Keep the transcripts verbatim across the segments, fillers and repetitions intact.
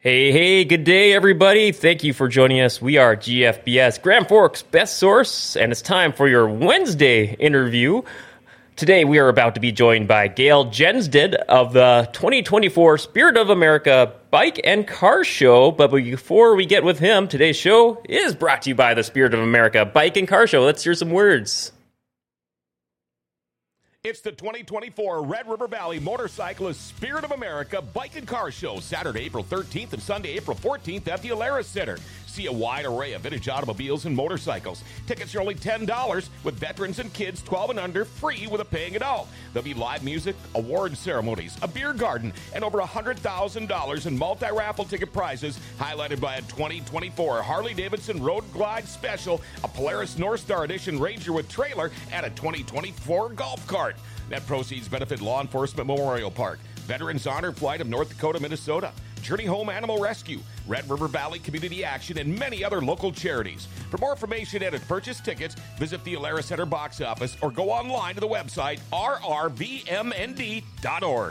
Hey, hey, good day, everybody. Thank you for joining us. We are G F B S, Grand Forks Best Source, and it's time for your Wednesday interview. Today, we are about to be joined by Gail Jensted of the twenty twenty-four Spirit of America Bike and Car Show. But before we get with him, today's show is brought to you by the Spirit of America Bike and Car Show. Let's hear some words. It's the twenty twenty-four Red River Valley Motorcyclist Spirit of America Bike and Car Show, Saturday, April thirteenth and Sunday, April fourteenth at the Alara Center. See a wide array of vintage automobiles and motorcycles. Tickets are only ten dollars, with veterans and kids twelve and under free with a paying adult. There'll be live music, award ceremonies, a beer garden, and over one hundred thousand dollars in multi-raffle ticket prizes, highlighted by a twenty twenty-four Harley-Davidson Road Glide Special, a Polaris North Star Edition Ranger with trailer, and a twenty twenty-four golf cart. Net proceeds benefit Law Enforcement Memorial Park, Veterans Honor Flight of North Dakota, Minnesota, Journey Home Animal Rescue, Red River Valley Community Action, and many other local charities. For more information and to purchase tickets, visit the Alara Center box office or go online to the website r r v m n d dot org.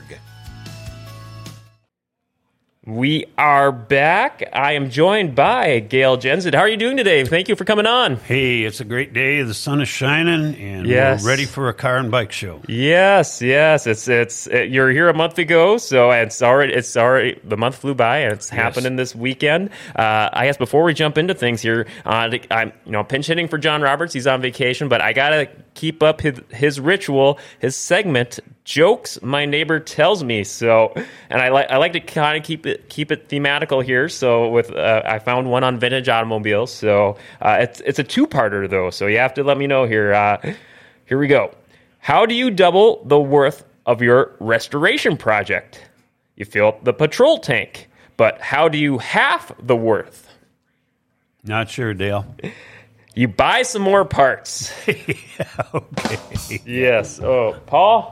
We are back. I am joined by Gail Jensted. How are you doing today? Thank you for coming on. Hey, it's a great day. The sun is shining, and yes. we're ready for a car and bike show. Yes, yes. It's it's it, you're here a month ago, so it's already it's already the month flew by, and it's yes. happening this weekend. Uh, I guess before we jump into things here, uh, I'm you know pinch hitting for John Roberts. He's on vacation, but I gotta keep up his, his ritual, his segment. Jokes my neighbor tells me. So, and I like I like to kind of keep it keep it thematical here. So, with uh, I found one on vintage automobiles. So, uh, it's it's a two parter though. So you have to let me know here. Uh, here we go. How do you double the worth of your restoration project? You fill up the petrol tank, but how do you half the worth? Not sure, Dale. You buy some more parts. Yeah, okay. Yes. Oh, Paul.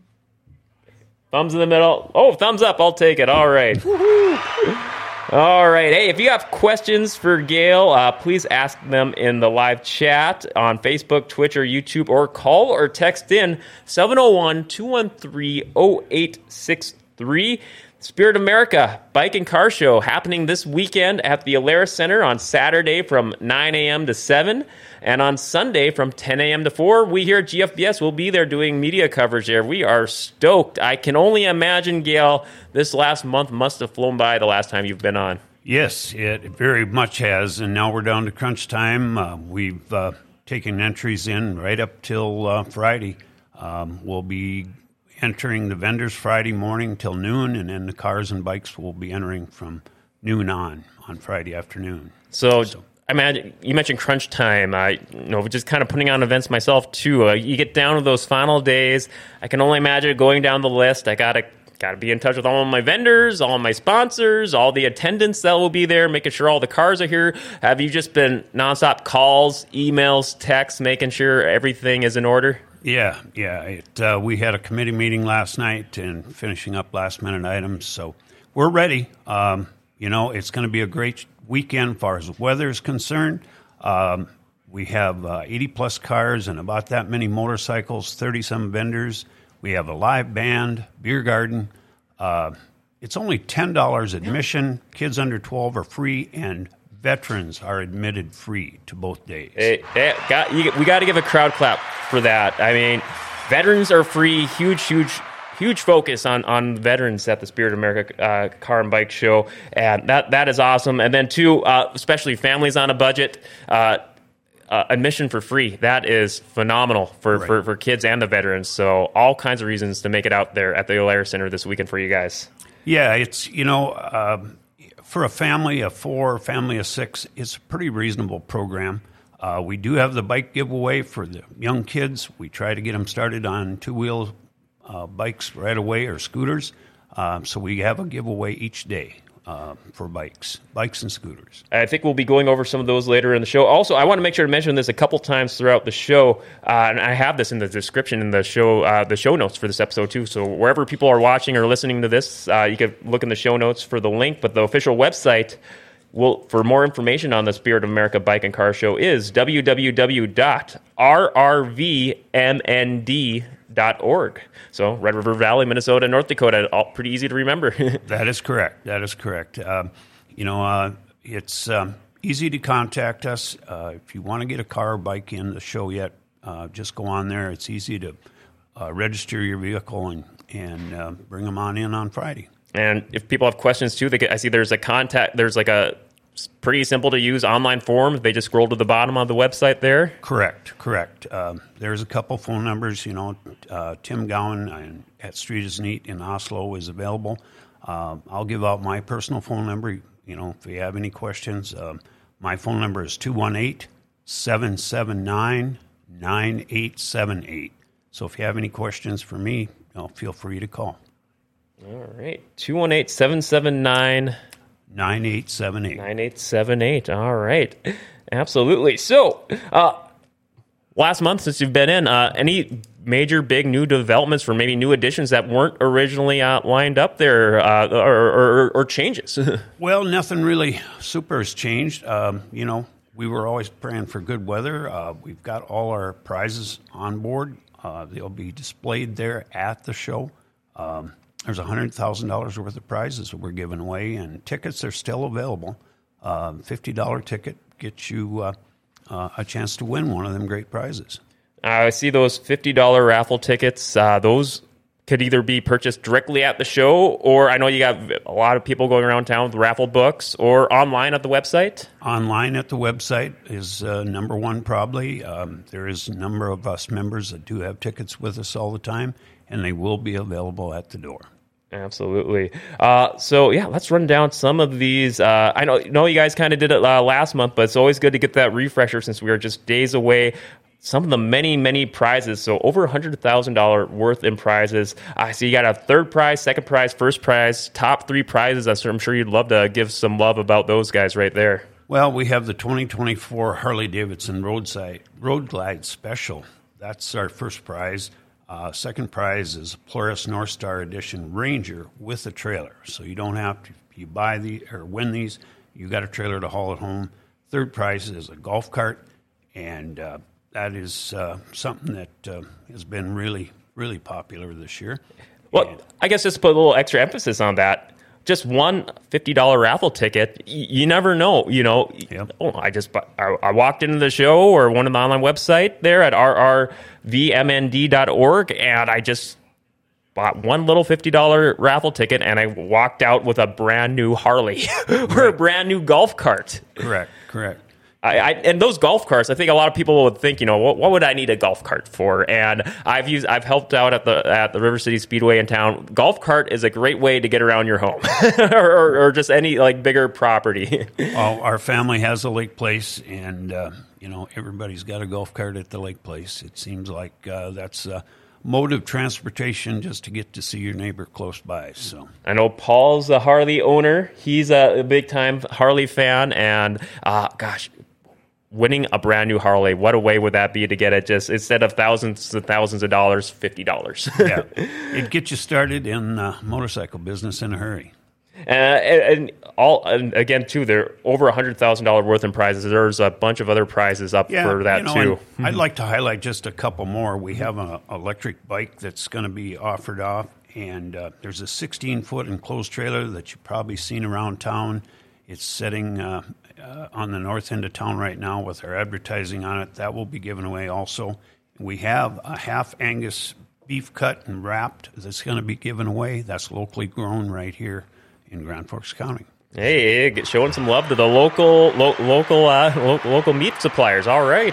Thumbs in the middle. Oh, thumbs up. I'll take it. All right. All right. Hey, if you have questions for Gail, uh, please ask them in the live chat on Facebook, Twitch, or YouTube, or call or text in seven oh one, two one three, oh eight six three. Spirit America Bike and Car Show happening this weekend at the Alara Center on Saturday from nine a.m. to seven, and on Sunday from ten a.m. to four. We here at G F B S will be there doing media coverage there. We are stoked. I can only imagine, Gail, this last month must have flown by the last time you've been on. Yes, it very much has, and now we're down to crunch time. Uh, we've uh, taken entries in right up till uh, Friday. Um, we'll be entering the vendors Friday morning till noon, and then the cars and bikes will be entering from noon on on Friday afternoon. So, so. I imagine you mentioned crunch time. I you know just kind of putting on events myself too. Uh, you get down to those final days. I can only imagine going down the list. I gotta gotta be in touch with all of my vendors, all of my sponsors, all the attendants that will be there, making sure all the cars are here. Have you just been nonstop calls, emails, texts, making sure everything is in order? Yeah, yeah. It, uh, we had a committee meeting last night and finishing up last-minute items, so we're ready. Um, you know, it's going to be a great weekend as far as weather is concerned. Um, we have uh, eighty-plus cars and about that many motorcycles, thirty-some vendors. We have a live band, beer garden. Uh, it's only ten dollars admission. Kids under twelve are free, and veterans are admitted free to both days. Hey, hey, got, you, we got to give a crowd clap for that. I mean, veterans are free. Huge, huge, huge focus on, on veterans at the Spirit of America uh, Car and Bike Show, and that that is awesome. And then too, uh, especially families on a budget, uh, uh, admission for free. That is phenomenal for, right. for for kids and the veterans. So all kinds of reasons to make it out there at the Alara Center this weekend for you guys. Yeah, it's you know. Uh, For a family of four, family of six, it's a pretty reasonable program. Uh, we do have the bike giveaway for the young kids. We try to get them started on two-wheel uh, bikes right away or scooters. Um, so we have a giveaway each day uh, for bikes, bikes and scooters. I think we'll be going over some of those later in the show. Also, I want to make sure to mention this a couple times throughout the show, uh, and I have this in the description in the show, uh, the show notes for this episode too. So wherever people are watching or listening to this, uh, you can look in the show notes for the link. But the official website will, for more information on the Spirit of America Bike and Car Show, is w w w dot r r v m n d dot org. So Red River Valley, Minnesota, North Dakota, all pretty easy to remember. That is correct. That is correct. Um, you know, uh, it's um, easy to contact us. Uh, if you want to get a car or bike in the show yet, uh, just go on there. It's easy to uh, register your vehicle and, and uh, bring them on in on Friday. And if people have questions too, they get, I see there's a contact, there's like a pretty simple to use online form. They just scroll to the bottom of the website there. Correct, correct. Um, there's a couple phone numbers. You know, uh, Tim Gowan at Street is Neat in Oslo is available. Uh, I'll give out my personal phone number. You know, if you have any questions, um, my phone number is two one eight, seven seven nine, nine eight seven eight. So if you have any questions for me, you know, feel free to call. All right, two one eight, seven seven nine, nine eight seven eight. nine eight seven eight. All right. Absolutely. So, uh, last month since you've been in, uh, any major big new developments for maybe new additions that weren't originally uh, lined up there uh, or, or, or changes? Well, nothing really super has changed. Um, you know, we were always praying for good weather. Uh, we've got all our prizes on board. Uh, they'll be displayed there at the show. Um, There's one hundred thousand dollars worth of prizes that we're giving away, and tickets are still available. Um, fifty dollars ticket gets you uh, uh, a chance to win one of them great prizes. I see those fifty dollars raffle tickets. Uh, those could either be purchased directly at the show, or I know you got a lot of people going around town with raffle books, or online at the website. Online at the website is uh, number one probably. Um, there is a number of us members that do have tickets with us all the time, and they will be available at the door. Absolutely. Uh, so, yeah, let's run down some of these. Uh, I know, know you guys kind of did it uh, last month, but it's always good to get that refresher since we are just days away. Some of the many, many prizes. So over one hundred thousand dollars worth in prizes. I uh, see so you got a third prize, second prize, first prize, top three prizes. I'm sure you'd love to give some love about those guys right there. Well, we have the twenty twenty-four Harley-Davidson Roadside Road Glide Special. That's our first prize. Uh, second prize is Polaris North Star Edition Ranger with a trailer. So you don't have to, if you buy the or win these, you got a trailer to haul it home. Third prize is a golf cart, and uh, that is uh, something that uh, has been really, really popular this year. Well, and, I guess just to put a little extra emphasis on that, just one fifty dollars raffle ticket, y- you never know, you know. Yep. Oh, I just I, I walked into the show or one of the online website there at r r v m n d dot org, and I just bought one little fifty dollars raffle ticket, and I walked out with a brand new Harley or right. a brand new golf cart. Correct, correct. I, I, and those golf carts, I think a lot of people would think, you know, what, what would I need a golf cart for? And I've used, I've helped out at the at the River City Speedway in town. Golf cart is a great way to get around your home, or, or, or just any like bigger property. Well, our family has a lake place, and uh, you know, everybody's got a golf cart at the lake place. It seems like uh, that's a mode of transportation just to get to see your neighbor close by. So I know Paul's a Harley owner. He's a big time Harley fan, and uh, gosh. Winning a brand new Harley, what a way would that be to get it just instead of thousands and thousands of dollars, fifty dollars. Yeah, it'd get you started in uh, motorcycle business in a hurry. Uh, and, and all and again, too, there are over one hundred thousand dollars worth in prizes. There's a bunch of other prizes up yeah, for that, you know, too. I'd like to highlight just a couple more. We have an electric bike that's going to be offered off, and uh, there's a sixteen-foot enclosed trailer that you've probably seen around town. It's sitting uh, uh, on the north end of town right now with our advertising on it. That will be given away also. We have a half Angus beef cut and wrapped that's going to be given away. That's locally grown right here in Grand Forks County. Hey, hey showing some love to the local lo- local uh, lo- local meat suppliers. All right.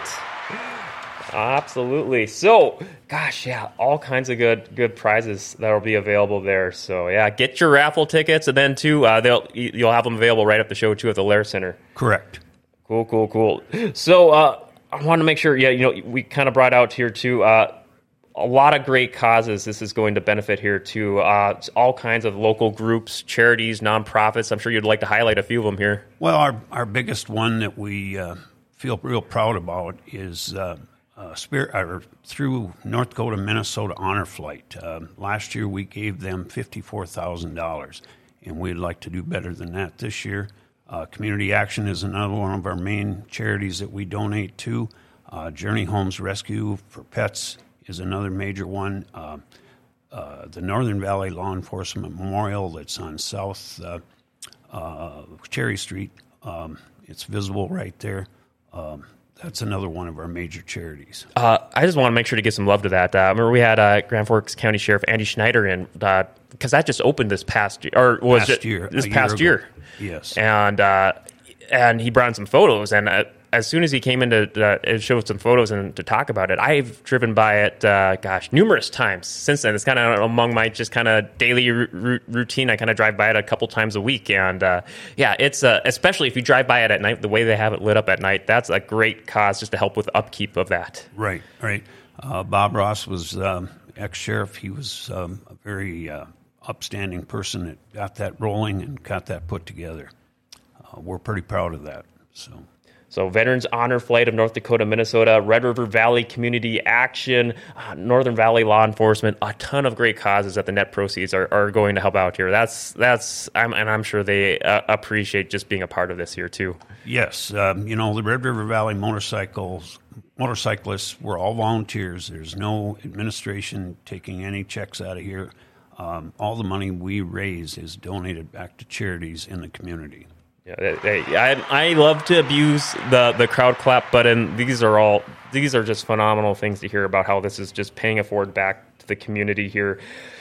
Absolutely. So, gosh, yeah, all kinds of good good prizes that will be available there. So, yeah, get your raffle tickets, and then too, uh, they'll you'll have them available right at the show too at the Lair Center. Correct. Cool, cool, cool. So, uh, I want to make sure, yeah, you know, we kind of brought out here too. Uh, a lot of great causes this is going to benefit here too. Uh, all kinds of local groups, charities, nonprofits. I'm sure you'd like to highlight a few of them here. Well, our our biggest one that we uh, feel real proud about is. Uh, Uh, spirit, or through North Dakota, Minnesota Honor Flight. Uh, last year we gave them fifty-four thousand dollars, and we'd like to do better than that this year. Uh, Community Action is another one of our main charities that we donate to. Uh, Journey Homes Rescue for Pets is another major one. Uh, uh, the Northern Valley Law Enforcement Memorial that's on South uh, uh, Cherry Street. Um, it's visible right there. Um, that's another one of our major charities. Uh, I just want to make sure to give some love to that. Uh, I remember we had uh, Grand Forks County Sheriff Andy Schneider in, because uh, that just opened this past year, or was past it year, this a past year year? Yes. And uh, and he brought in some photos, and uh, as soon as he came in to uh, show some photos and to talk about it, I've driven by it, uh, gosh, numerous times since then. It's kind of among my just kind of daily r- r- routine. I kind of drive by it a couple times a week. And uh, yeah, it's uh, especially if you drive by it at night, the way they have it lit up at night, that's a great cause just to help with upkeep of that. Right, right. Uh, Bob Ross was um, ex-sheriff. He was um, a very uh, upstanding person that got that rolling and got that put together. Uh, we're pretty proud of that. So. So Veterans Honor Flight of North Dakota, Minnesota, Red River Valley Community Action, uh, Northern Valley Law Enforcement, a ton of great causes that the net proceeds are, are going to help out here. That's, that's, I'm, and I'm sure they uh, appreciate just being a part of this here too. Yes. Um, you know, the Red River Valley motorcycles, motorcyclists were all volunteers. There's no administration taking any checks out of here. Um, all the money we raise is donated back to charities in the community. Yeah, they, they, I, I love to abuse the, the crowd clap button. These are all these are just phenomenal things to hear about how this is just paying it forward back to the community here.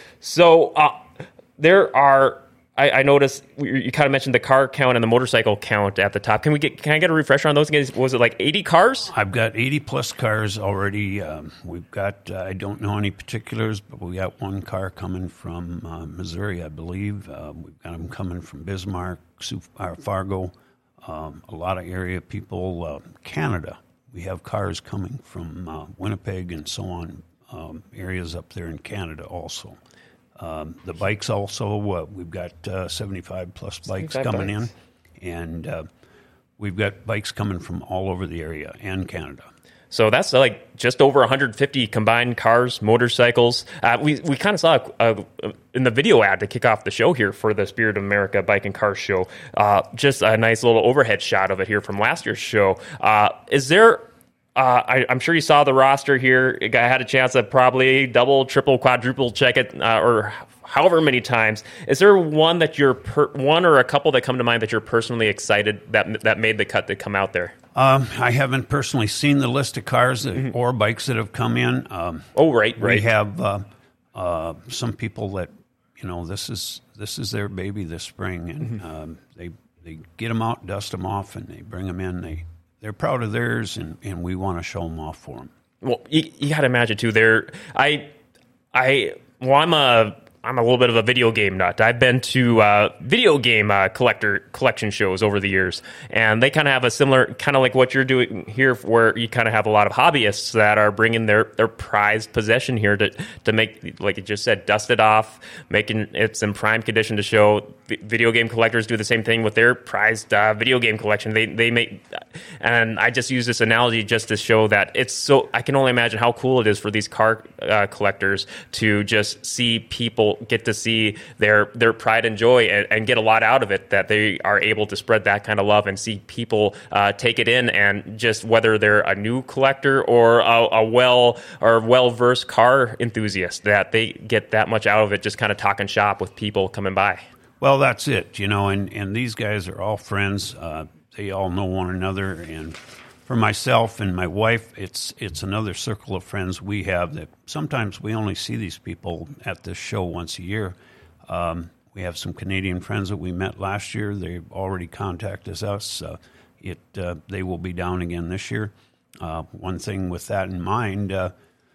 So uh, there are. I, I noticed you kind of mentioned the car count and the motorcycle count at the top. Can we get? Can I get a refresher on those again? Was it like eighty cars? I've got eighty plus cars already. Um, we've got. Uh, I don't know any particulars, but we got one car coming from uh, Missouri, I believe. Uh, we've got them coming from Bismarck, Sioux, uh, Fargo, um, a lot of area people. Uh, Canada, we have cars coming from uh, Winnipeg and so on. Um, areas up there in Canada also. Um, the bikes also, uh, we've got uh, seventy-five plus bikes coming bikes. in, and uh, we've got bikes coming from all over the area and Canada. So that's like just over one hundred fifty combined cars, motorcycles. Uh, we we kind of saw a, a, in the video ad to kick off the show here for the Spirit of America Bike and Car Show, uh, just a nice little overhead shot of it here from last year's show. Uh, is there... Uh, I, I'm sure you saw the roster here. I had a chance to probably double, triple, quadruple check it, uh, or however many times. Is there one that you're per, one or a couple that come to mind that you're personally excited that that made the cut to come out there? Um, I haven't personally seen the list of cars that, mm-hmm. or bikes that have come in. Um, oh, right, right. We have uh, uh, some people that you know this is this is their baby this spring, and mm-hmm. um, they they get them out, dust them off, and they bring them in. They They're proud of theirs, and, and we want to show them off for them. Well, you, you got to imagine too. They're I, I. Well, I'm a I'm a little bit of a video game nut. I've been to uh, video game uh, collector collection shows over the years, and they kind of have a similar kind of like what you're doing here, where you kind of have a lot of hobbyists that are bringing their, their prized possession here to to make, like you just said, dust it off, making it's in prime condition to show. Video game collectors do the same thing with their prized uh, video game collection. They they make, and I just use this analogy just to show that it's so. I can only imagine how cool it is for these car uh, collectors to just see people get to see their their pride and joy and, and get a lot out of it. That they are able to spread that kind of love and see people uh, take it in, and just whether they're a new collector or a, a well or well versed car enthusiast, that they get that much out of it. Just kind of talking shop with people coming by. Well, that's it, you know, and, and these guys are all friends. Uh, they all know one another, and for myself and my wife, it's it's another circle of friends we have that sometimes we only see these people at this show once a year. Um, we have some Canadian friends that we met last year. They've already contacted us. Uh, it uh, they will be down again this year. Uh, one thing with that in mind, uh,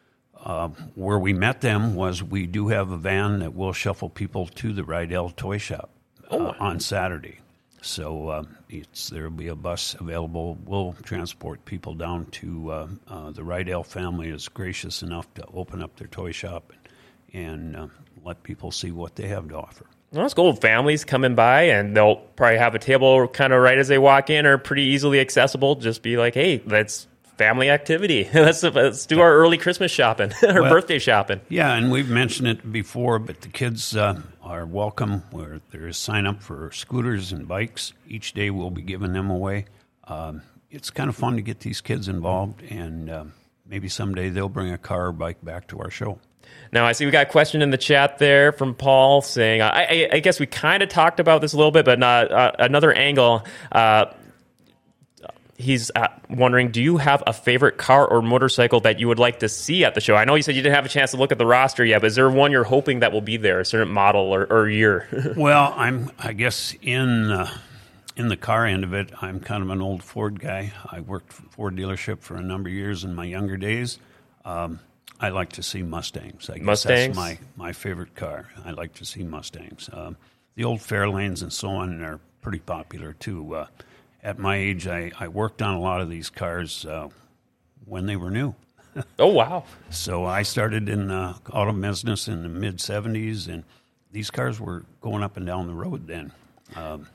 Uh, where we met them was we do have a van that will shuffle people to the Rydell Toy Shop uh, oh. on Saturday. So uh, it's, there will be a bus available. We'll transport people down to uh, uh, the Rydell family is gracious enough to open up their toy shop and, and uh, let people see what they have to offer. Well, that's cool. Families coming by, and they'll probably have a table kind of right as they walk in, or pretty easily accessible. Just be like, hey, let's family activity. let's, let's do our early Christmas shopping, our well, birthday shopping. Yeah, and we've mentioned it before, but the kids uh, are welcome. Where there is sign up for scooters and bikes. Each day we'll be giving them away. Um, it's kind of fun to get these kids involved, and uh, maybe someday they'll bring a car or bike back to our show. Now, I see we got a question in the chat there from Paul saying, uh, I, I guess we kind of talked about this a little bit, but not, uh, another angle. Uh, he's uh, wondering, do you have a favorite car or motorcycle that you would like to see at the show? I know you said you didn't have a chance to look at the roster yet, but is there one you're hoping that will be there, a certain model or, or year? Well, I'm, I guess in uh, in the car end of it, I'm kind of an old Ford guy. I worked for a Ford dealership for a number of years in my younger days. Um, I like to see Mustangs. I guess Mustangs? That's my, my favorite car. I like to see Mustangs. Um, the old Fairlanes and so on are pretty popular, too. Uh, at my age, I, I worked on a lot of these cars uh, when they were new. Oh, wow. So I started in the auto business in the mid-seventies, and these cars were going up and down the road then. Um,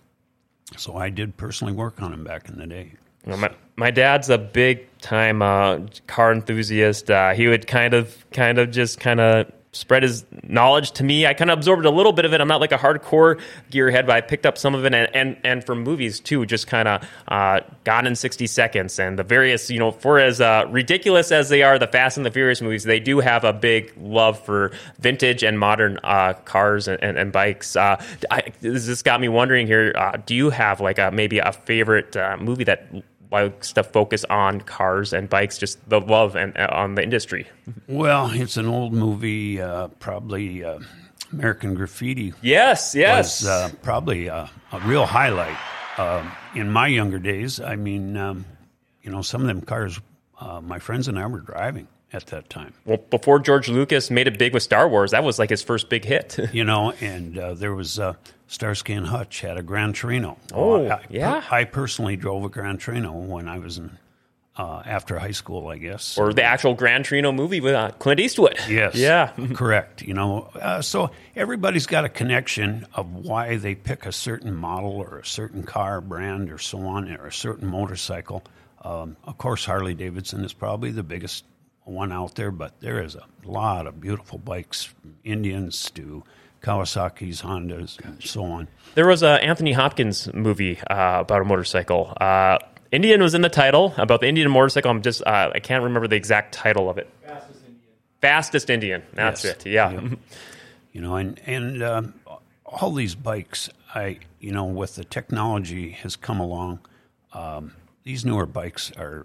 so I did personally work on them back in the day. You know, my, my dad's a big time uh, car enthusiast. Uh, he would kind of, kind of just kind of spread his knowledge to me. I kind of absorbed a little bit of it. I'm not like a hardcore gearhead, but I picked up some of it, and and, and from movies too. Just kind of uh, Gone in sixty seconds, and the various, you know, for as uh, ridiculous as they are, the Fast and the Furious movies, they do have a big love for vintage and modern uh, cars and, and, and bikes. Uh, I, this got me wondering here. Uh, do you have like a maybe a favorite uh, movie that likes to focus on cars and bikes, just the love and uh, on the industry? Well, it's an old movie, uh, probably uh, American Graffiti. Yes, yes. Was uh, probably uh, a real highlight. Uh, in my younger days, I mean, um, you know, some of them cars uh, my friends and I were driving at that time. Well, before George Lucas made it big with Star Wars, that was like his first big hit. You know, and uh, there was uh, Starsky and Hutch had a Gran Torino. Oh, I, yeah. I personally drove a Gran Torino when I was in uh, after high school, I guess. Or the actual Gran Torino movie with uh, Clint Eastwood. Yes. Yeah. Correct. You know, uh, so everybody's got a connection of why they pick a certain model or a certain car brand or so on, or a certain motorcycle. Um, of course, Harley Davidson is probably the biggest one out there, but there is a lot of beautiful bikes, from Indians to Kawasaki's, Hondas, and so on. There was an Anthony Hopkins movie uh, about a motorcycle. Uh, Indian was in the title, about the Indian motorcycle. I'm just, uh, I can't remember the exact title of it. Fastest Indian. Fastest Indian. That's Yes. it. Yeah. Yeah. You know, and and um, all these bikes, I you know, with the technology has come along. Um, these newer bikes are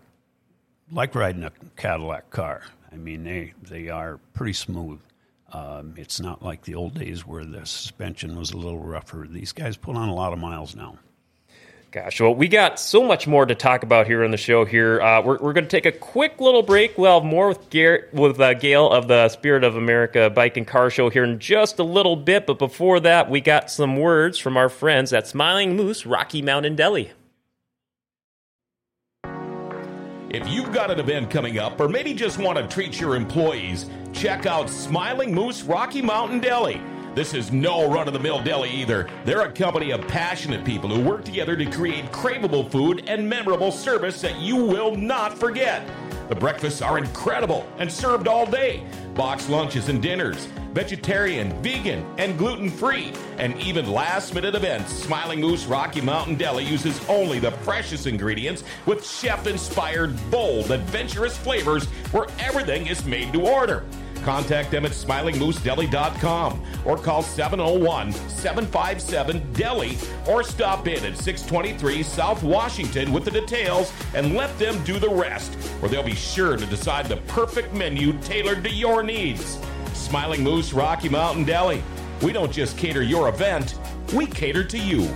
like riding a Cadillac car. I mean, they they are pretty smooth. Um, it's not like the old days where the suspension was a little rougher. These guys put on a lot of miles now. Gosh, well, we got so much more to talk about here on the show here. Uh, we're we're going to take a quick little break. We'll have more with, Garrett, with uh, Gail of the Spirit of America Bike and Car Show here in just a little bit. But before that, we got some words from our friends at Smiling Moose Rocky Mountain Deli. If you've got an event coming up or maybe just want to treat your employees, check out Smiling Moose Rocky Mountain Deli. This is no run-of-the-mill deli either. They're a company of passionate people who work together to create craveable food and memorable service that you will not forget. The breakfasts are incredible and served all day. Boxed lunches and dinners, vegetarian, vegan, and gluten-free, and even last-minute events. Smiling Moose Rocky Mountain Deli uses only the freshest ingredients with chef-inspired, bold, adventurous flavors where everything is made to order. Contact them at smiling moose deli dot com or call seven oh one, seven five seven, D E L I or stop in at six twenty-three South Washington with the details and let them do the rest, where they'll be sure to decide the perfect menu tailored to your needs. Smiling Moose Rocky Mountain Deli. We don't just cater your event, we cater to you.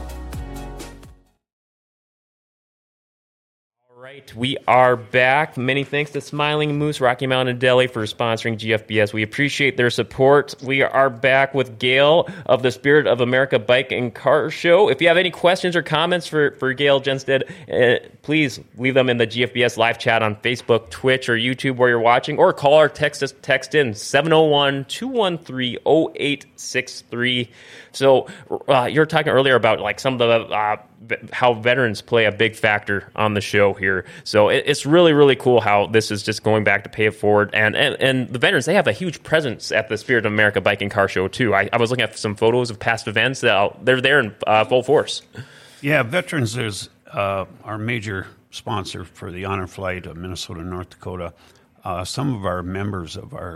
Right, we are back. Many thanks to Smiling Moose Rocky Mountain Deli for sponsoring G F B S. We appreciate their support. We are back with Gail of the Spirit of America Bike and Car Show. If you have any questions or comments for, for Gail Genstead, uh, please leave them in the G F B S live chat on Facebook, Twitch, or YouTube where you're watching, or call or text us text in seven oh one, two one three, oh eight six three. So uh, you were talking earlier about like some of the uh, how veterans play a big factor on the show here. So it, it's really, really cool how this is just going back to pay it forward. And, and, and the veterans, they have a huge presence at the Spirit of America Bike and Car Show, too. I, I was looking at some photos of past events. Uh, they're there in uh, full force. Yeah, Veterans is uh, our major sponsor for the Honor Flight of Minnesota, North Dakota. Uh, some of our members of our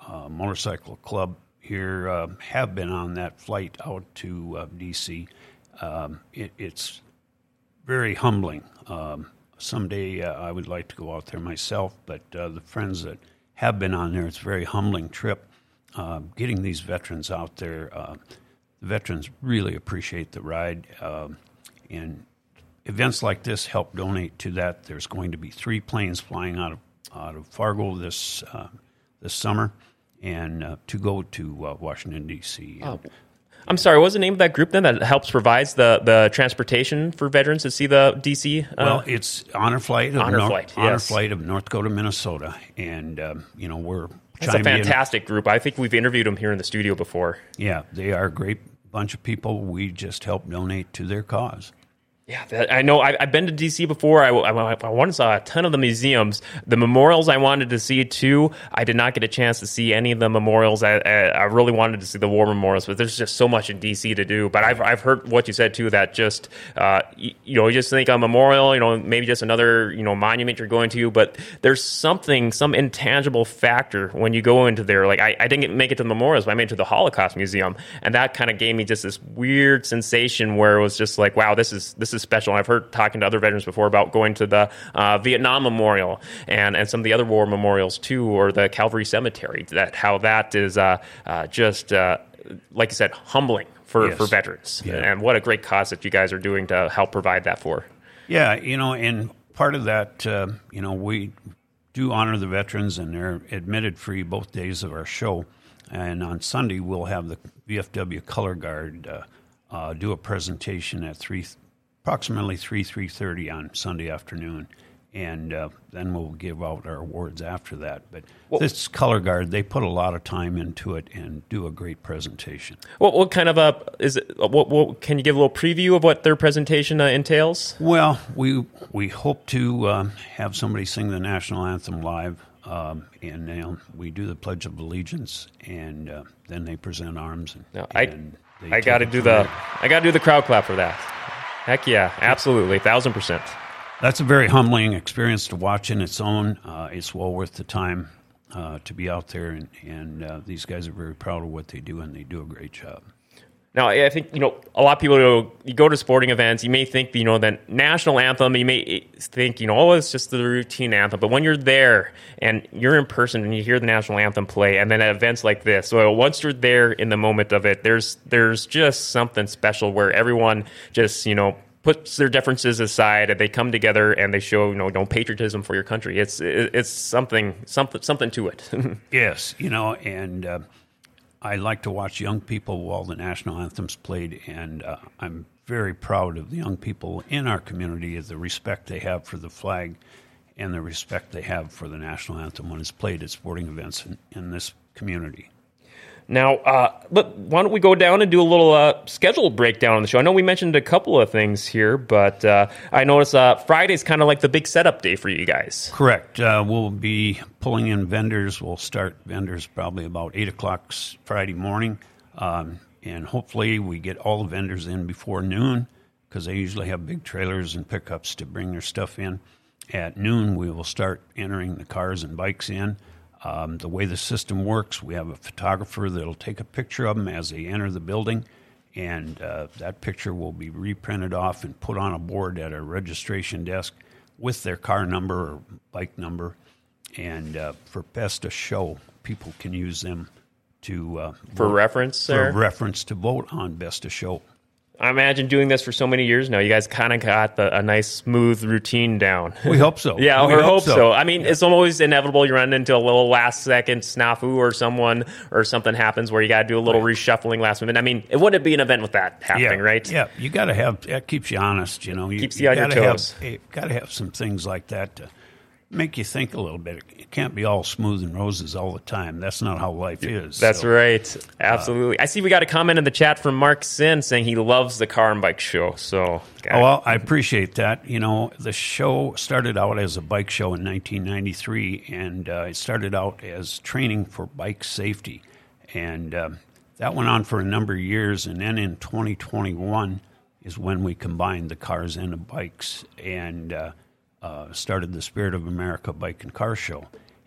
uh, Motorcycle Club here uh, have been on that flight out to uh, D C. Um, it, it's very humbling. Um, someday uh, I would like to go out there myself, but uh, the friends that have been on there, it's a very humbling trip. Uh, getting these veterans out there, uh, the veterans really appreciate the ride, um, and events like this help donate to that. There's going to be three planes flying out of out of Fargo this uh, this summer, and uh, to go to uh, Washington D C. Oh. I'm sorry, what was the name of that group then that helps provides the, the transportation for veterans to see the D C? Uh, well, it's Honor Flight of Honor North, Flight, yes. Honor Flight of North Dakota, Minnesota, and um, you know we're That's a chimed in. fantastic group. I think we've interviewed them here in the studio before. Yeah, they are a great bunch of people. We just help donate to their cause. Yeah, that, I know. I, I've been to D C before. I, I, I wanted to saw a ton of the museums. The memorials I wanted to see too. I did not get a chance to see any of the memorials. I, I, I really wanted to see the war memorials, but there's just so much in D C to do. But I've I've heard what you said too. That just uh, you, you know, you just think a memorial, you know, maybe just another you know monument you're going to. But there's something, some intangible factor when you go into there. Like I, I didn't get, make it to the memorials, but I made it to the Holocaust Museum, and that kind of gave me just this weird sensation where it was just like, wow, this is this is special. I've heard talking to other veterans before about going to the uh, Vietnam Memorial and, and some of the other war memorials too, or the Calvary Cemetery. That how that is uh, uh, just uh, like I said, humbling for, yes. for veterans. Yeah. And what a great cause that you guys are doing to help provide that for. Yeah, you know, and part of that, uh, you know, we do honor the veterans, and they're admitted free both days of our show. And on Sunday, we'll have the V F W Color Guard uh, uh, do a presentation at three. Approximately three, three thirty on Sunday afternoon, and uh, then we'll give out our awards after that. But well, this Color Guard, they put a lot of time into it and do a great presentation. What, what kind of a is it? What, what can you give a little preview of what their presentation uh, entails? Well, we we hope to um, have somebody sing the national anthem live, um, and uh, we do the Pledge of Allegiance, and uh, then they present arms. And, no, I and I got to do the there. I got to do the crowd clap for that. Heck yeah, absolutely, thousand percent. That's a very humbling experience to watch in its own. Uh, it's well worth the time uh, to be out there, and, and uh, these guys are very proud of what they do, and they do a great job. Now, I think, you know, a lot of people, go, you go to sporting events, you may think, you know, the national anthem, you may think, you know, oh, it's just the routine anthem. But when you're there and you're in person and you hear the national anthem play, and then at events like this, so once you're there in the moment of it, there's there's just something special where everyone just, you know, puts their differences aside and they come together and they show, you know, no patriotism for your country. It's it's something something something to it. Yes, you know, and uh, I like to watch young people while the national anthem's played, and uh, I'm very proud of the young people in our community, of the respect they have for the flag and the respect they have for the national anthem when it's played at sporting events in, in this community. Now, uh, but why don't we go down and do a little uh, schedule breakdown on the show? I know we mentioned a couple of things here, but uh, I notice uh, Friday's kind of like the big setup day for you guys. Correct. Uh, we'll be pulling in vendors. We'll start vendors probably about eight o'clock Friday morning, um, and hopefully we get all the vendors in before noon, because they usually have big trailers and pickups to bring their stuff in. At noon, we will start entering the cars and bikes in. Um, the way the system works, we have a photographer that'll take a picture of them as they enter the building, and uh, that picture will be reprinted off and put on a board at a registration desk with their car number or bike number. And uh, for Best of Show, people can use them to uh, for vote, reference. For there? reference to vote on Best of Show. I imagine doing this for so many years now, you guys kind of got the, a nice, smooth routine down. We hope so. yeah, we or hope, hope so. so. I mean, yeah. It's always inevitable you run into a little last-second snafu or someone or something happens where you got to do a little right. reshuffling last minute. I mean, it wouldn't be an event with that happening, yeah. right? Yeah, you got to have, that keeps you honest, you know. You, Keeps you, you on your toes. Have, you got to have some things like that to make you think a little bit. It can't be all smooth and roses all the time. That's not how life is. That's so. right. Absolutely. Uh, I see we got a comment in the chat from Mark Sin saying he loves the car and bike show. So, okay. Oh, well, I appreciate that. You know, the show started out as a bike show in nineteen ninety-three, and uh, it started out as training for bike safety. And uh, that went on for a number of years, and then in twenty twenty-one is when we combined the cars and the bikes and uh, uh, started the Spirit of America Bike and Car Show.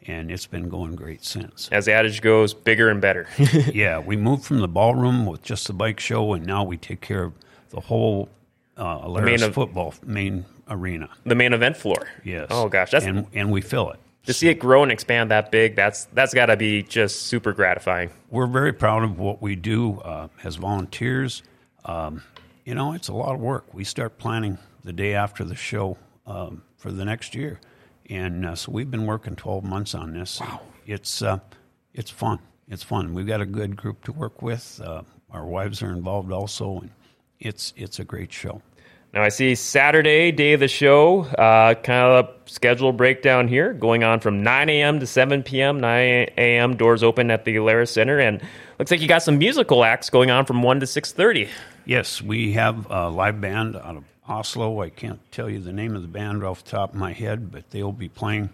and it's been going great since. As the adage goes, bigger and better. Yeah, we moved from the ballroom with just the bike show, and now we take care of the whole uh, Alerus main football main arena. The main event floor. Yes. Oh gosh, that's and and we fill it. To see it grow and expand that big, that's that's got to be just super gratifying. We're very proud of what we do uh, as volunteers. Um, you know, it's a lot of work. We start planning the day after the show um, for the next year, and uh, so we've been working twelve months on this. Wow. It's uh, it's fun. It's fun. We've got a good group to work with. Uh, our wives are involved also, and it's it's a great show. Now I see Saturday, day of the show, uh, kind of a schedule breakdown here, going on from nine a.m. to seven p.m., nine a.m. doors open at the Alerus Center, and looks like you got some musical acts going on from one to six thirty. Yes, we have a live band out of Oslo. I can't tell you the name of the band off the top of my head, but they'll be playing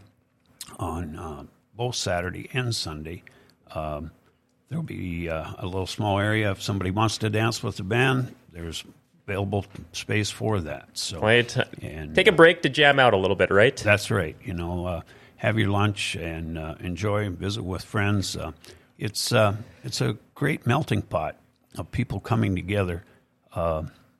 on uh, both Saturday and Sunday. Um, there'll be uh, a little small area. If somebody wants to dance with the band, there's available space for that. So right. and, take a break to jam out a little bit, right? That's right. You know, uh, have your lunch and uh, enjoy, visit with friends. Uh, it's uh, it's a great melting pot of people coming together. Uh,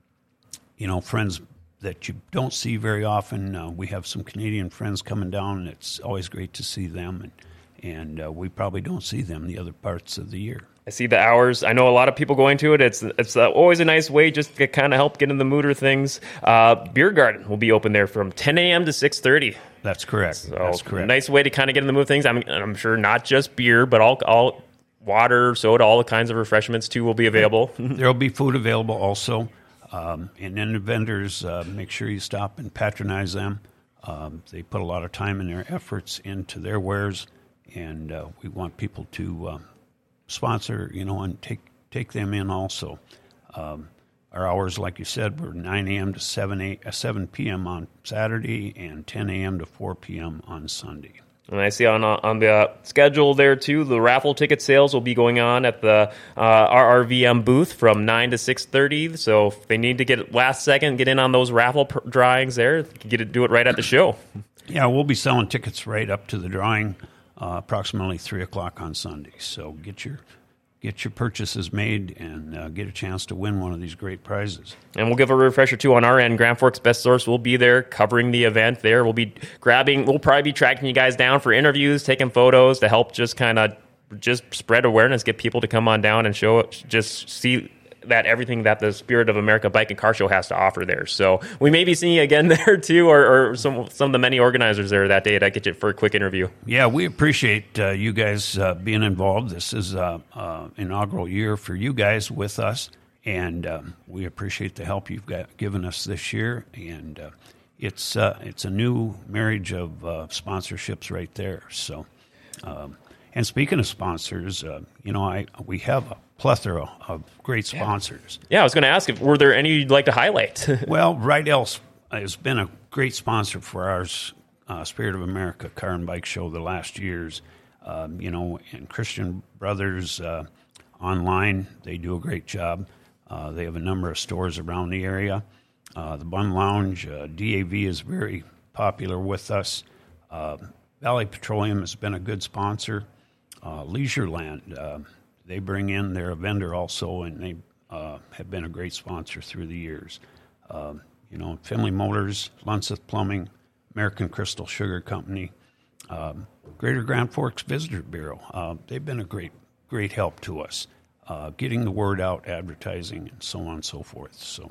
you know, friends that you don't see very often. Uh, we have some Canadian friends coming down, and it's always great to see them. And and uh, we probably don't see them the other parts of the year. I see the hours. I know a lot of people going to it. It's it's uh, always a nice way just to kind of help get in the mood or things. Uh, Beer Garden will be open there from ten a.m. to six thirty. That's correct. So That's correct. Nice way to kind of get in the mood of things. I'm I'm sure not just beer, but all all water, soda, all the kinds of refreshments too will be available. There'll be food available also. Um, and then the vendors, uh, make sure you stop and patronize them. Um, they put a lot of time and their efforts into their wares, and uh, we want people to uh, sponsor, you know, and take take them in also. Um, our hours, like you said, were nine a.m. to seven p.m. on Saturday and ten a.m. to four p.m. on Sunday. And I see on on the schedule there, too, the raffle ticket sales will be going on at the uh, R R V M booth from nine to six thirty. So if they need to get it last second, get in on those raffle pr- drawings there, they can get it, do it right at the show. Yeah, we'll be selling tickets right up to the drawing uh, approximately three o'clock on Sunday. So get your get your purchases made and uh, get a chance to win one of these great prizes. And we'll give a refresher, too, on our end. Grand Forks Best Source will be there covering the event there. We'll be grabbing, we'll probably be tracking you guys down for interviews, taking photos to help just kind of just spread awareness, get people to come on down and show, just see that everything that the Spirit of America Bike and Car Show has to offer there. So we may be seeing you again there, too, or, or some some of the many organizers there that day to get you for a quick interview. Yeah, we appreciate uh, you guys uh, being involved. This is an uh, uh, inaugural year for you guys with us, and um, we appreciate the help you've got, given us this year. And uh, it's uh, it's a new marriage of uh, sponsorships right there. So, um, and speaking of sponsors, uh, you know, I we have a plethora of great sponsors. Yeah, I was going to ask if were there any you'd like to highlight? Well, Rydell has been a great sponsor for our uh, Spirit of America Car and Bike Show the last years. Um, you know, and Christian Brothers uh, online, they do a great job. Uh, they have a number of stores around the area. Uh, the Bun Lounge, uh, D A V is very popular with us. Uh, Valley Petroleum has been a good sponsor. Uh, Leisureland, uh, they bring in their vendor also, and they uh, have been a great sponsor through the years. Um, you know, Finley Motors, Lunseth Plumbing, American Crystal Sugar Company, um, Greater Grand Forks Visitor Bureau. Uh, they've been a great, great help to us, uh, getting the word out, advertising, and so on and so forth. So,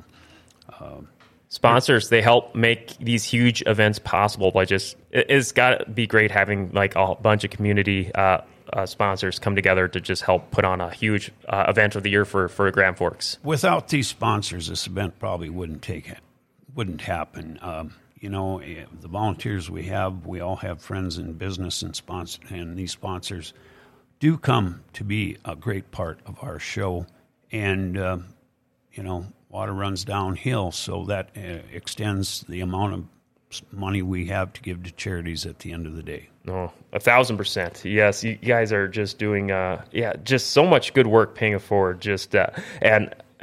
um, sponsors, they help make these huge events possible by just, it, it's got to be great having like a bunch of community uh, uh, sponsors come together to just help put on a huge uh, event of the year for, for Grand Forks. Without these sponsors, this event probably wouldn't take it, wouldn't happen. Um, you know, the volunteers we have, we all have friends in business and sponsor, and these sponsors do come to be a great part of our show. And, uh, you know, water runs downhill, so that uh, extends the amount of money we have to give to charities at the end of the day. No, a thousand percent. Yes, you guys are just doing, uh, yeah, just so much good work paying it forward. Just uh, and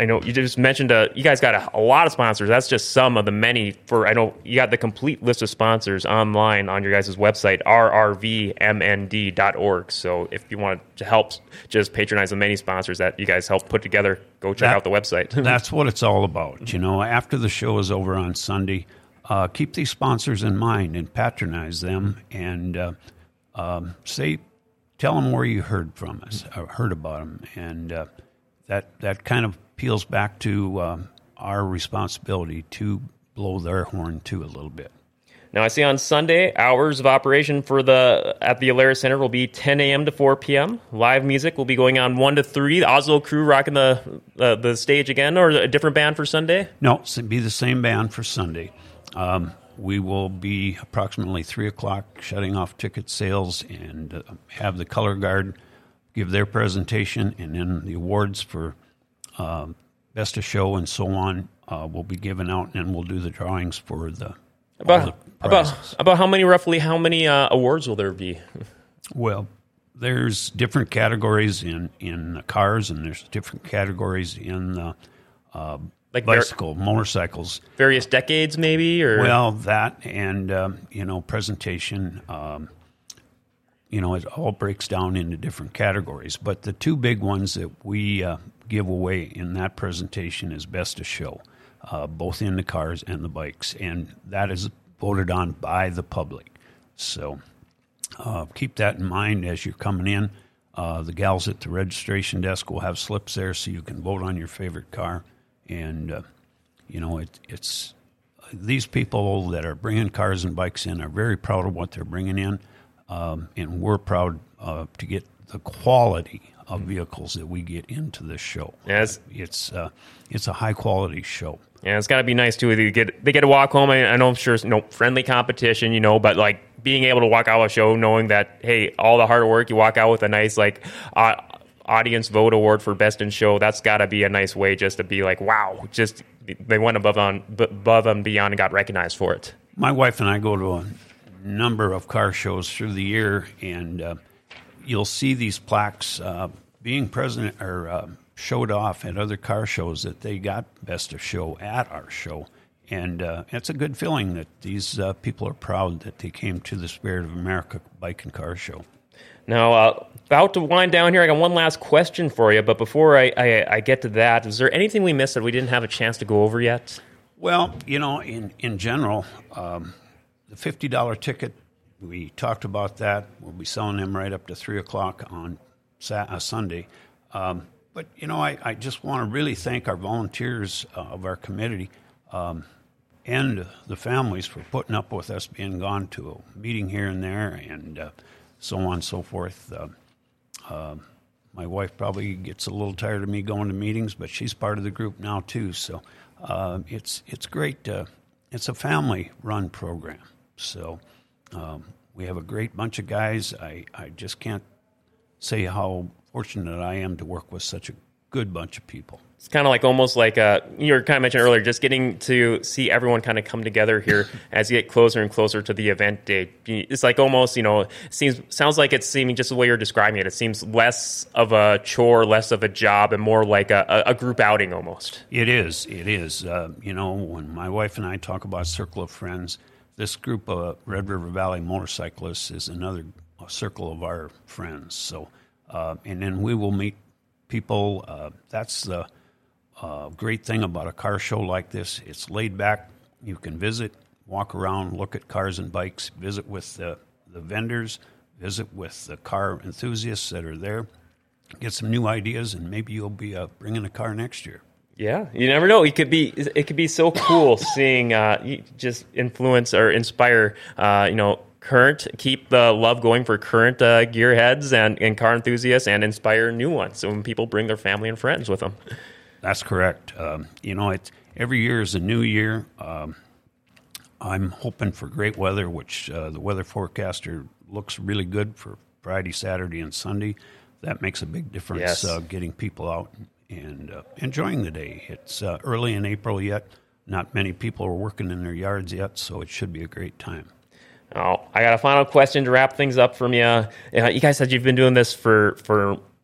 I know you just mentioned uh, you guys got a, a lot of sponsors. That's just some of the many. For I know you got the complete list of sponsors online on your guys' website, r r v m n d dot org. So if you want to help just patronize the many sponsors that you guys help put together, go check that, out the website. That's what it's all about. You know, after the show is over on Sunday, uh, keep these sponsors in mind and patronize them, and uh, um, say, tell them where you heard from us, or heard about them, and uh, that that kind of peels back to um, our responsibility to blow their horn too a little bit. Now I see on Sunday hours of operation for the at the Alerus Center will be ten a.m. to four p.m. Live music will be going on one to three. The Oslo crew rocking the uh, the stage again, or a different band for Sunday? No, it'll be the same band for Sunday. Um, we will be approximately three o'clock shutting off ticket sales and uh, have the color guard give their presentation, and then the awards for Uh, best of show and so on uh, will be given out, and we'll do the drawings for the about the about about how many roughly how many uh, awards will there be? Well, there's different categories in in the cars, and there's different categories in the uh, like bicycle var- motorcycles, various decades maybe, or well that and um, you know presentation. Um, you know, it all breaks down into different categories, but the two big ones that we uh, give away in that presentation is best of show, uh, both in the cars and the bikes, and that is voted on by the public. So uh, keep that in mind as you're coming in. Uh, the gals at the registration desk will have slips there so you can vote on your favorite car. And, uh, you know, it, it's these people that are bringing cars and bikes in are very proud of what they're bringing in, um, and we're proud uh, to get the quality of vehicles that we get into this show. Yes, it's uh, it's a high quality show. Yeah, it's got to be nice too. They get they get to walk home. I, I know, I'm sure, you know, friendly competition, you know, but like being able to walk out of a show knowing that, hey, all the hard work, you walk out with a nice like uh, audience vote award for best in show. That's got to be a nice way just to be like, wow, just they went above on above and beyond and got recognized for it. My wife and I go to a number of car shows through the year, and uh, you'll see these plaques uh, being present or uh, showed off at other car shows that they got best of show at our show. And uh, it's a good feeling that these uh, people are proud that they came to the Spirit of America Bike and Car Show. Now, uh, about to wind down here, I got one last question for you. But before I, I, I get to that, is there anything we missed that we didn't have a chance to go over yet? Well, you know, in, in general, um, the fifty dollars ticket, we talked about that. We'll be selling them right up to three o'clock on Sat- uh, Sunday. Um, but, you know, I, I just want to really thank our volunteers uh, of our committee um, and the families for putting up with us being gone to a meeting here and there and uh, so on and so forth. Uh, uh, my wife probably gets a little tired of me going to meetings, but she's part of the group now too. So uh, it's it's great. Uh, it's a family-run program. So um, we have a great bunch of guys. I, I just can't say how fortunate I am to work with such a good bunch of people. It's kind of like almost like uh, you were kind of mentioned earlier, just getting to see everyone kind of come together here as you get closer and closer to the event date. It's like almost, you know, it seems sounds like it's seeming just the way you're describing it. It seems less of a chore, less of a job, and more like a, a group outing almost. It is. It is. Uh, you know, when my wife and I talk about Circle of Friends, this group of Red River Valley motorcyclists is another circle of our friends. So, uh, and then we will meet people. Uh, that's the uh, great thing about a car show like this. It's laid back. You can visit, walk around, look at cars and bikes, visit with the, the vendors, visit with the car enthusiasts that are there, get some new ideas, and maybe you'll be uh, bringing a car next year. Yeah, you never know. It could be it could be so cool seeing uh, just influence or inspire, uh, you know, current, keep the love going for current uh, gearheads and, and car enthusiasts, and inspire new ones. So when people bring their family and friends with them. That's correct. Um, you know, it's every year is a new year. Um, I'm hoping for great weather, which uh, the weather forecaster looks really good for Friday, Saturday, and Sunday. That makes a big difference. Yes. Uh, getting people out and uh, enjoying the day. It's uh, early in April yet. Not many people are working in their yards yet, so it should be a great time. Oh, I got a final question to wrap things up from you. Uh, you guys said you've been doing this for, for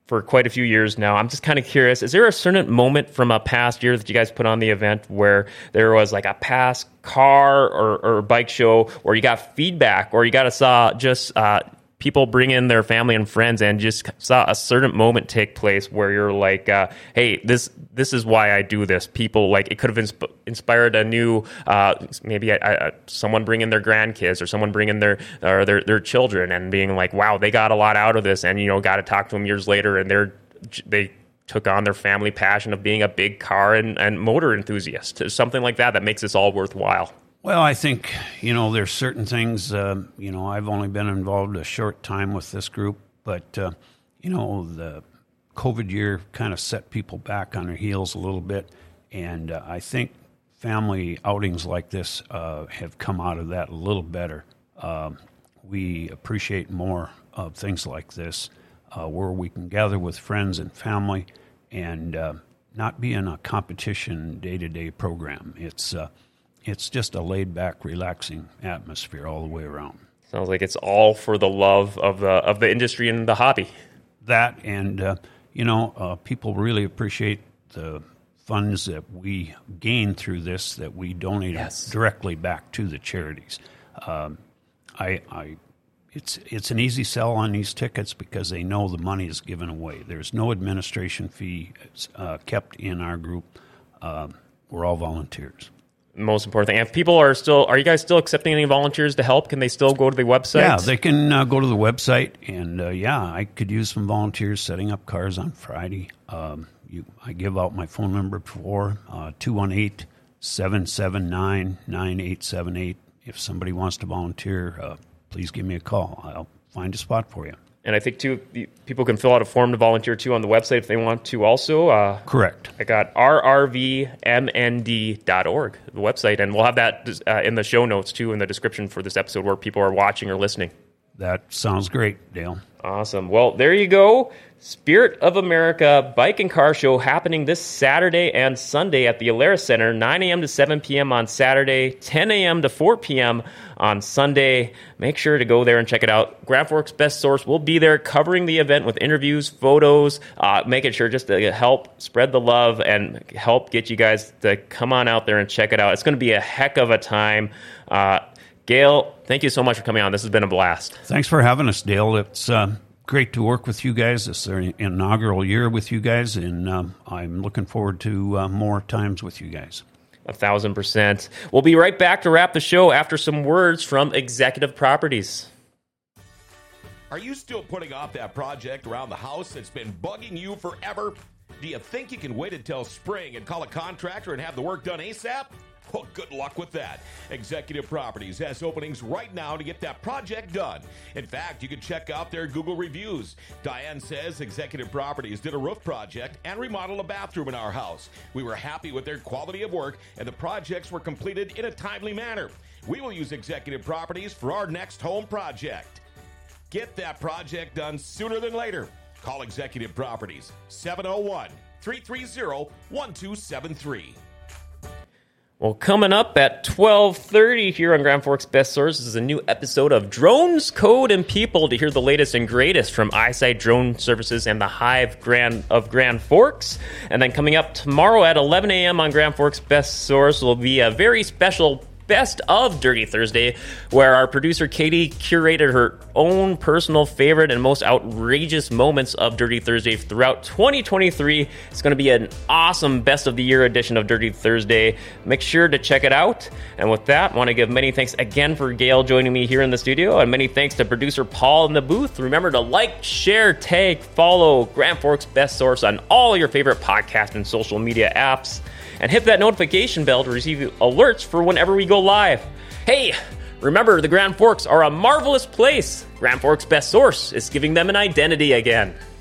for quite a few years now. I'm just kind of curious, is there a certain moment from a past year that you guys put on the event where there was like a past car or, or bike show where you got feedback or you got to saw just uh, people bring in their family and friends and just saw a certain moment take place where you're like, uh, hey, this this is why I do this. People, like, it could have insp- inspired a new, uh, maybe a, a, someone bringing their grandkids or someone bringing their, or their their children and being like, wow, they got a lot out of this, and, you know, got to talk to them years later, and they're they took on their family passion of being a big car and, and motor enthusiast, something like that that makes this all worthwhile. Well, I think, you know, there's certain things, uh, you know, I've only been involved a short time with this group, but, uh, you know, the COVID year kind of set people back on their heels a little bit, and uh, I think family outings like this uh, have come out of that a little better. Um, we appreciate more of things like this, uh, where we can gather with friends and family and uh, not be in a competition day-to-day program. It's uh, It's just a laid-back, relaxing atmosphere all the way around. Sounds like it's all for the love of the of the industry and the hobby. That, and, uh, you know, uh, people really appreciate the funds that we gain through this, that we donate yes. directly back to the charities. Um, I, I, it's it's an easy sell on these tickets because they know the money is given away. There's no administration fee uh, kept in our group. Uh, we're all volunteers. Most important thing. If people are still, are you guys still accepting any volunteers to help? Can they still go to the website? Yeah, they can uh, go to the website, and uh, yeah, I could use some volunteers setting up cars on Friday. Um, you, I give out my phone number before, uh, two one eight, seven seven nine, nine eight seven eight. If somebody wants to volunteer, uh, please give me a call. I'll find a spot for you. And I think, too, people can fill out a form to volunteer, too, on the website if they want to also. Uh, Correct. I got r r v m n d dot org, the website, and we'll have that uh, in the show notes, too, in the description for this episode where people are watching or listening. That sounds great, Dale. Awesome. Well, there you go. Spirit of America Bike and Car Show happening this Saturday and Sunday at the Alara Center, nine a.m. to seven p.m. on Saturday, ten a.m. to four p.m. on Sunday. Make sure to go there and check it out. Grand Forks Best Source will be there covering the event with interviews, photos, uh, making sure just to help spread the love and help get you guys to come on out there and check it out. It's going to be a heck of a time. Uh, Gail, thank you so much for coming on. This has been a blast. Thanks for having us, Dale. It's uh, great to work with you guys. This is our inaugural year with you guys, and um, I'm looking forward to uh, more times with you guys. A thousand percent. We'll be right back to wrap the show after some words from Executive Properties. Are you still putting off that project around the house that's been bugging you forever? Do you think you can wait until spring and call a contractor and have the work done ASAP? Well, good luck with that. Executive Properties has openings right now to get that project done. In fact, you can check out their Google reviews. Diane says Executive Properties did a roof project and remodeled a bathroom in our house. We were happy with their quality of work, and the projects were completed in a timely manner. We will use Executive Properties for our next home project. Get that project done sooner than later. Call Executive Properties, seven oh one, three three zero, one two seven three. Well, coming up at twelve thirty here on Grand Forks Best Source is a new episode of Drones, Code, and People to hear the latest and greatest from Eyesight Drone Services and the Hive Grand of Grand Forks. And then coming up tomorrow at eleven a.m. on Grand Forks Best Source will be a very special Best of Dirty Thursday, where our producer Katie curated her own personal favorite and most outrageous moments of Dirty Thursday throughout twenty twenty-three. It's going to be an awesome Best of the Year edition of Dirty Thursday. Make sure to check it out. And with that, I want to give many thanks again for Gail joining me here in the studio, and many thanks to producer Paul in the booth. Remember to like, share, tag, follow Grand Forks Best Source on all your favorite podcast and social media apps. And hit that notification bell to receive alerts for whenever we go live. Hey, remember, the Grand Forks are a marvelous place. Grand Forks Best Source is giving them an identity again.